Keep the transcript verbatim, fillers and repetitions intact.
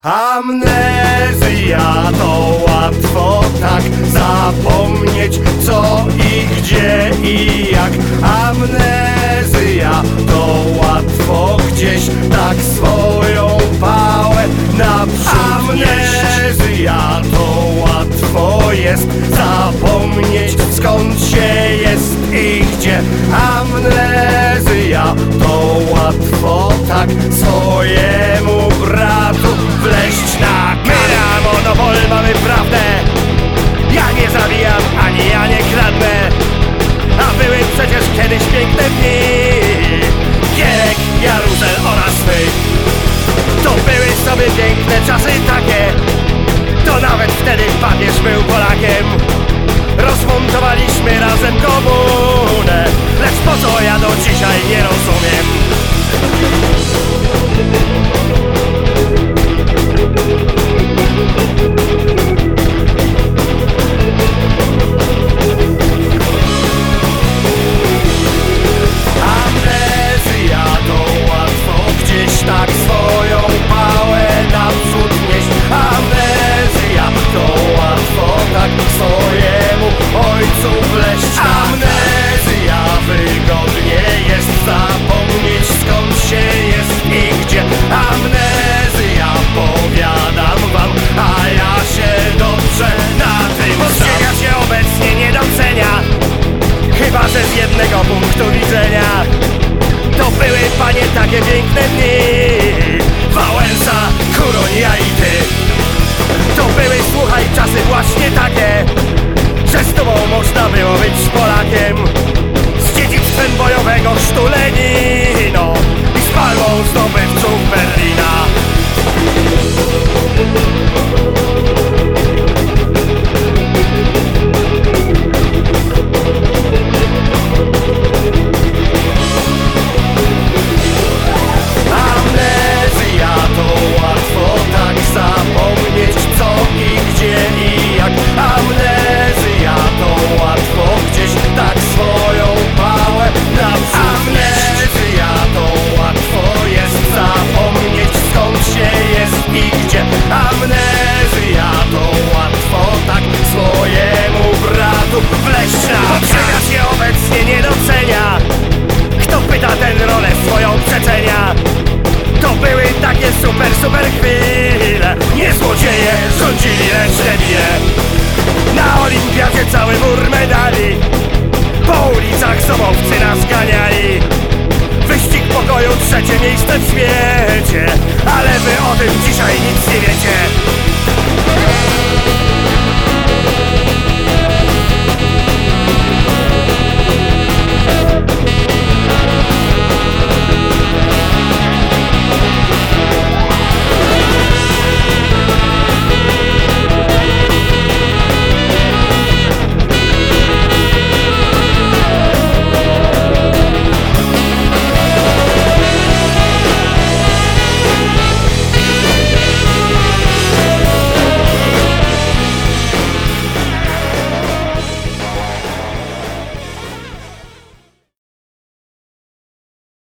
Amnezja to łatwo tak zapomnieć, co i gdzie i jak. Amnezja to łatwo gdzieś tak swoją pałę naprzód. Amnezja to łatwo jest zapomnieć, skąd się jest i gdzie. Amnezja to łatwo tak swojemu bratu wleść na kark. My na monopol mamy prawdę. Ja nie zabijam, ani ja nie kradnę. A były przecież kiedyś piękne dni. Gierek, Jaruzel oraz my. To były sobie piękne czasy takie. To nawet wtedy papież był Polakiem. Rozmontowaliśmy razem komunę. Lecz po co ja do dzisiaj nie rozumiem. Amnezja to łatwo gdzieś tak swoją pałę naprzód nieść. Amnezja to łatwo tak swojemu ojcu wleść. Amnezja wygodnie jest zapomnieć, skąd się jest i gdzie. Amnezja, powiadam wam, a ja się dobrze na tym znam. Ziemia się obecnie nie docenia, chyba że z jednego punktu widzenia. To były, panie, takie piękne dni. Wałęsa, Kuronia i ty. To były, słuchaj, czasy właśnie takie, że z tobą można było być Polakiem. Z dziedzictwem bojowego chrztu Lenino i z palmą zdobywców Berlina. Amnezja to łatwo tak zapomnieć, co i gdzie i jak. Amnezja to łatwo gdzieś tak swoją pałę naprzód. Amnezja to łatwo jest zapomnieć, skąd się jest i gdzie. Amnezja to łatwo tak swojemu bratu wleść na kark. Ziemia się obecnie nie docenia. Kto pyta, ten rolę swoją przecenia. To były takie super, super chwile. Nie złodzieje rządzili, lecz debile. Na olimpiadzie cały mur medali. Po ulicach sobowcy nas ganiali. Wyścig pokoju, trzecie miejsce w świecie. Ale wy o tym dzisiaj nic nie wiecie.